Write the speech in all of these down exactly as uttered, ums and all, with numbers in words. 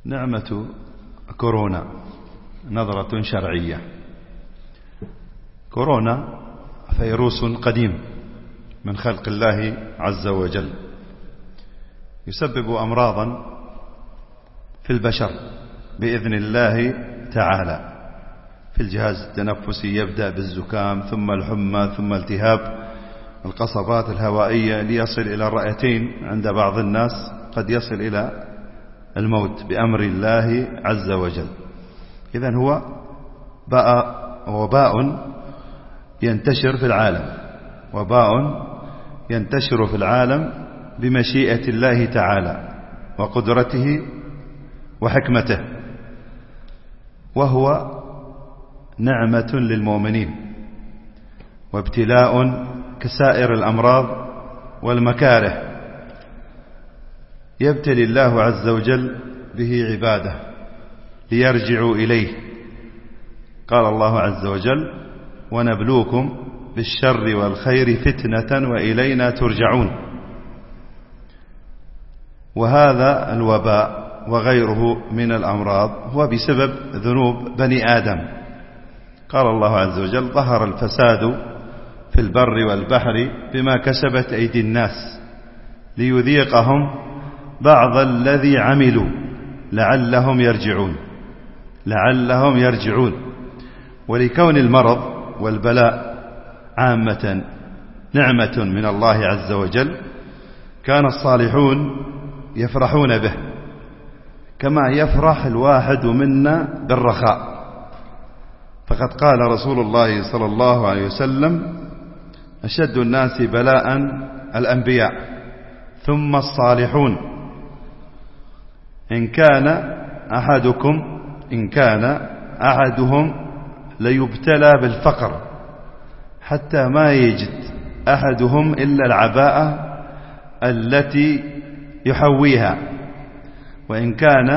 نعمة كورونا نظرة شرعية. كورونا فيروس قديم من خلق الله عز وجل، يسبب أمراضا في البشر بإذن الله تعالى. في الجهاز التنفسي يبدأ بالزكام، ثم الحمى، ثم التهاب القصبات الهوائية، ليصل إلى الرئتين عند بعض الناس، قد يصل إلى الموت بأمر الله عز وجل. إذن هو وباء ينتشر في العالم، وباء ينتشر في العالم بمشيئة الله تعالى وقدرته وحكمته، وهو نعمة للمؤمنين وابتلاء كسائر الأمراض والمكاره، يبتلي الله عز وجل به عباده ليرجعوا إليه. قال الله عز وجل: ونبلوكم بالشر والخير فتنة وإلينا ترجعون. وهذا الوباء وغيره من الأمراض هو بسبب ذنوب بني آدم. قال الله عز وجل: ظهر الفساد في البر والبحر بما كسبت أيدي الناس ليذيقهم بعض الذي عملوا لعلهم يرجعون لعلهم يرجعون ولكون المرض والبلاء عامة نعمة من الله عز وجل، كان الصالحون يفرحون به كما يفرح الواحد منا بالرخاء. فقد قال رسول الله صلى الله عليه وسلم: أشد الناس بلاء الأنبياء ثم الصالحون. إن كان أحدكم إن كان أحدهم ليبتلى بالفقر حتى ما يجد أحدهم إلا العباءة التي يحويها، وإن كان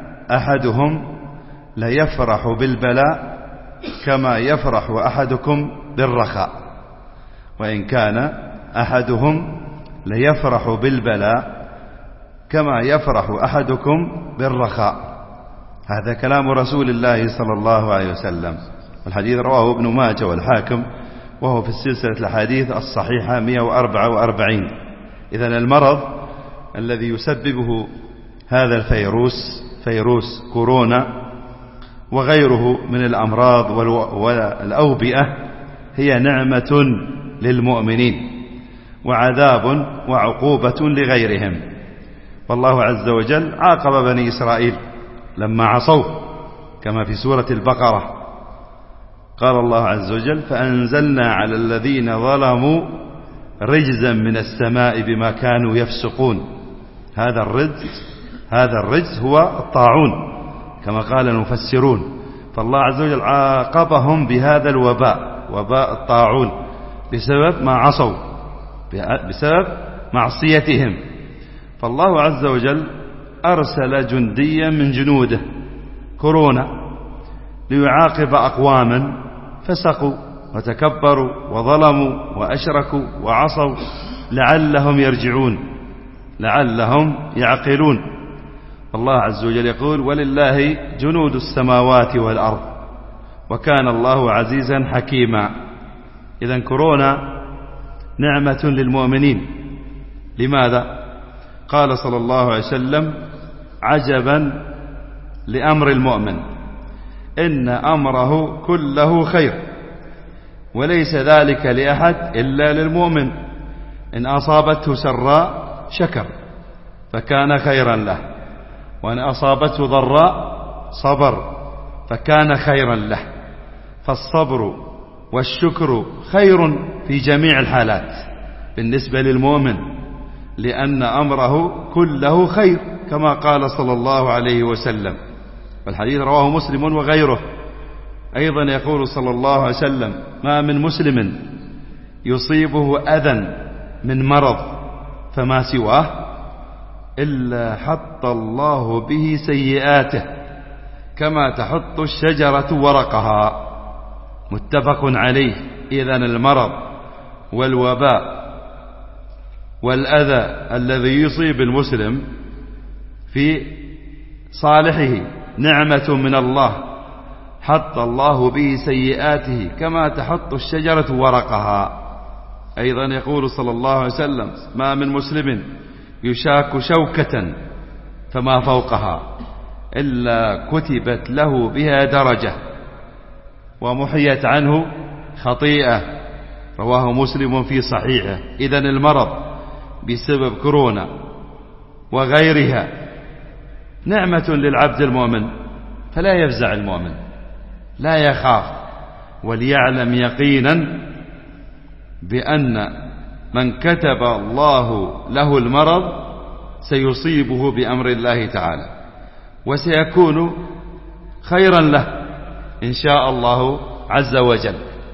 أحدهم ليفرح بالبلاء كما يفرح أحدكم بالرخاء، وإن كان أحدهم ليفرح بالبلاء كما يفرح أحدكم بالرخاء. هذا كلام رسول الله صلى الله عليه وسلم، والحديث رواه ابن ماجه والحاكم، وهو في السلسلة الحديث الصحيحة مئة وأربعة وأربعين. إذن المرض الذي يسببه هذا الفيروس، فيروس كورونا وغيره من الأمراض والأوبئة، هي نعمة للمؤمنين وعذاب وعقوبة لغيرهم. والله عز وجل عاقب بني إسرائيل لما عصوا كما في سورة البقرة. قال الله عز وجل: فأنزلنا على الذين ظلموا رجزا من السماء بما كانوا يفسقون. هذا الرجز هذا الرجز هو الطاعون كما قال المفسرون. فالله عز وجل عاقبهم بهذا الوباء، وباء الطاعون، بسبب ما عصوا، بسبب معصيتهم. فالله عز وجل أرسل جنديا من جنوده كورونا ليعاقب أقواما فسقوا وتكبروا وظلموا وأشركوا وعصوا لعلهم يرجعون لعلهم يعقلون. الله عز وجل يقول: ولله جنود السماوات والأرض وكان الله عزيزا حكيما. إذن كورونا نعمة للمؤمنين. لماذا؟ قال صلى الله عليه وسلم: عجبا لأمر المؤمن إن أمره كله خير وليس ذلك لأحد إلا للمؤمن. إن أصابته سراء شكر فكان خيرا له، وإن أصابته ضراء صبر فكان خيرا له. فالصبر والشكر خير في جميع الحالات بالنسبة للمؤمن، لأن أمره كله خير كما قال صلى الله عليه وسلم. والحديث رواه مسلم وغيره. أيضا يقول صلى الله عليه وسلم: ما من مسلم يصيبه أذى من مرض فما سواه إلا حط الله به سيئاته كما تحط الشجرة ورقها. متفق عليه. إذن المرض والوباء والأذى الذي يصيب المسلم في صالحه نعمة من الله حط الله به سيئاته كما تحط الشجرة ورقها. أيضا يقول صلى الله عليه وسلم: ما من مسلم يشاك شوكة فما فوقها إلا كتبت له بها درجة ومحيت عنه خطيئة. رواه مسلم في صحيحه. إذن المرض بسبب كورونا وغيرها نعمة للعبد المؤمن، فلا يفزع المؤمن، لا يخاف، وليعلم يقينا بأن من كتب الله له المرض سيصيبه بأمر الله تعالى، وسيكون خيرا له إن شاء الله عز وجل.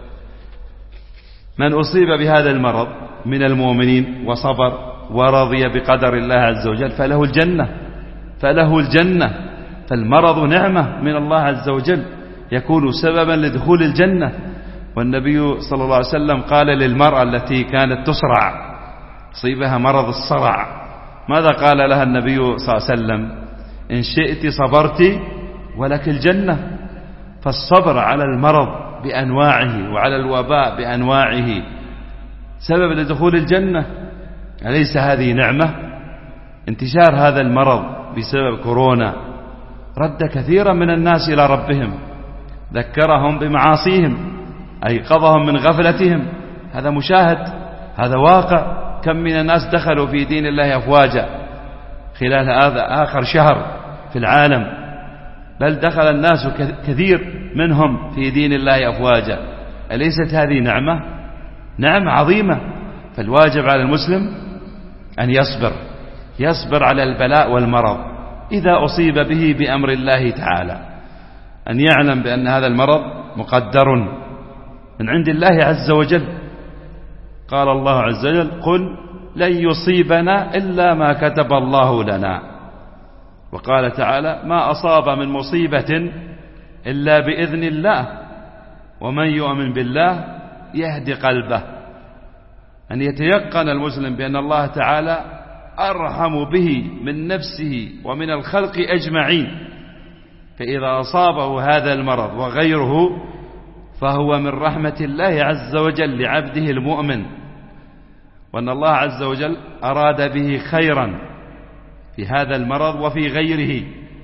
من أصيب بهذا المرض من المؤمنين وصبر ورضي بقدر الله عز وجل فله الجنة، فله الجنة. فالمرض نعمة من الله عز وجل يكون سببا لدخول الجنة. والنبي صلى الله عليه وسلم قال للمرأة التي كانت تسرع، أصيبها مرض الصرع، ماذا قال لها النبي صلى الله عليه وسلم؟ إن شئت صبرت ولك الجنة. فالصبر على المرض بأنواعه وعلى الوباء بأنواعه سبب لدخول الجنة. أليس هذه نعمة؟ انتشار هذا المرض بسبب كورونا رد كثيرا من الناس إلى ربهم، ذكرهم بمعاصيهم، أيقظهم من غفلتهم. هذا مشاهد، هذا واقع. كم من الناس دخلوا في دين الله أفواجا خلال هذا آخر شهر في العالم، بل دخل الناس كثير منهم في دين الله أفواجا. أليست هذه نعمة؟ نعمة عظيمة. فالواجب على المسلم أن يصبر، يصبر على البلاء والمرض إذا أصيب به بأمر الله تعالى، أن يعلم بأن هذا المرض مقدر من عند الله عز وجل. قال الله عز وجل: قل لن يصيبنا إلا ما كتب الله لنا. وقال تعالى: ما أصاب من مصيبة إلا بإذن الله ومن يؤمن بالله يهدي قلبه. أن يتيقن المسلم بأن الله تعالى أرحم به من نفسه ومن الخلق أجمعين، فإذا أصابه هذا المرض وغيره فهو من رحمة الله عز وجل لعبده المؤمن، وأن الله عز وجل أراد به خيرا في هذا المرض وفي غيره،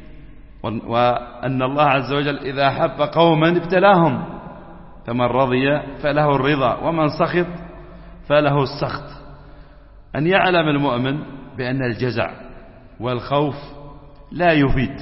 وأن الله عز وجل إذا حب قوما ابتلاهم، فمن رضي فله الرضا ومن سخط فله السخط. أن يعلم المؤمن بأن الجزع والخوف لا يفيد،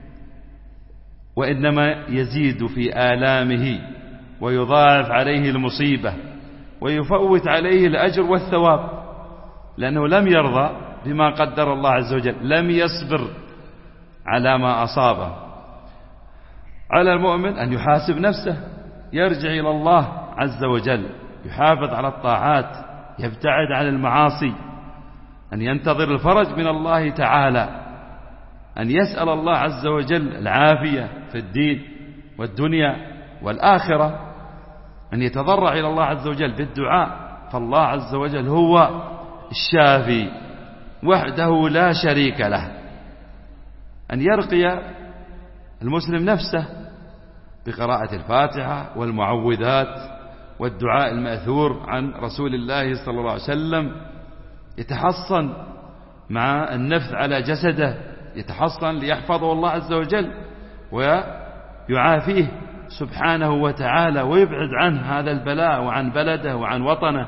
وإنما يزيد في آلامه ويضاعف عليه المصيبة ويفوت عليه الأجر والثواب، لأنه لم يرضى بما قدر الله عز وجل، لم يصبر على ما أصابه. على المؤمن أن يحاسب نفسه، يرجع إلى الله عز وجل، يحافظ على الطاعات، يبتعد عن المعاصي، أن ينتظر الفرج من الله تعالى، أن يسأل الله عز وجل العافية في الدين والدنيا والآخرة، أن يتضرع إلى الله عز وجل بالدعاء، فالله عز وجل هو الشافي وحده لا شريك له. أن يرقي المسلم نفسه بقراءة الفاتحة والمعوذات والدعاء المأثور عن رسول الله صلى الله عليه وسلم، يتحصن مع النفث على جسده، يتحصن ليحفظه الله عز وجل ويعافيه سبحانه وتعالى ويبعد عنه هذا البلاء وعن بلده وعن وطنه.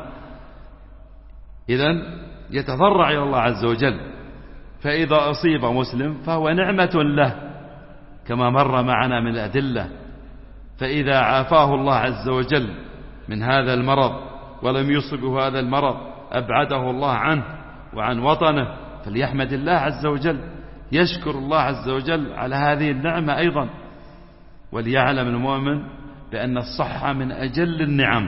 إذن يتضرع إلى الله عز وجل، فإذا أصيب مسلم فهو نعمة له كما مر معنا من الأدلة. فإذا عافاه الله عز وجل من هذا المرض ولم يصبه هذا المرض أبعده الله عنه وعن وطنه، فليحمد الله عز وجل، يشكر الله عز وجل على هذه النعمة أيضا. وليعلم المؤمن بأن الصحة من أجل النعم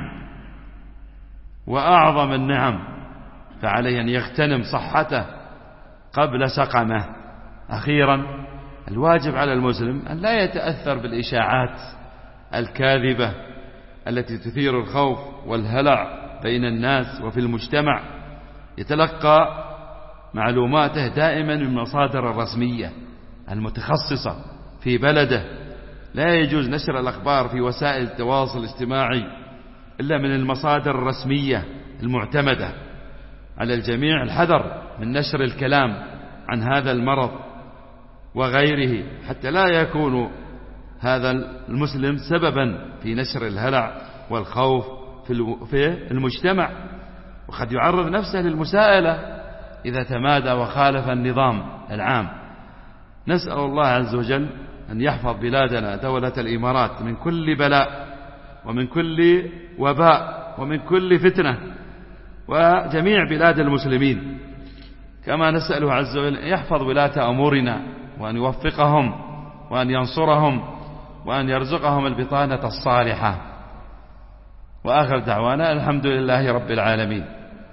وأعظم النعم، فعليه أن يغتنم صحته قبل سقمه. أخيرا، الواجب على المسلم أن لا يتأثر بالإشاعات الكاذبة التي تثير الخوف والهلع بين الناس وفي المجتمع، يتلقى معلوماته دائما من مصادر الرسمية المتخصصة في بلده. لا يجوز نشر الأخبار في وسائل التواصل الاجتماعي إلا من المصادر الرسمية المعتمدة. على الجميع الحذر من نشر الكلام عن هذا المرض وغيره حتى لا يكون هذا المسلم سببا في نشر الهلع والخوف في المجتمع، وقد يعرض نفسه للمساءلة إذا تمادى وخالف النظام العام. نسأل الله عز وجل أن يحفظ بلادنا دولة الإمارات من كل بلاء ومن كل وباء ومن كل فتنة، وجميع بلاد المسلمين. كما نسأله عز وجل أن يحفظ ولاة أمورنا وأن يوفقهم وأن ينصرهم وأن يرزقهم البطانة الصالحة. وآخر دعوانا الحمد لله رب العالمين.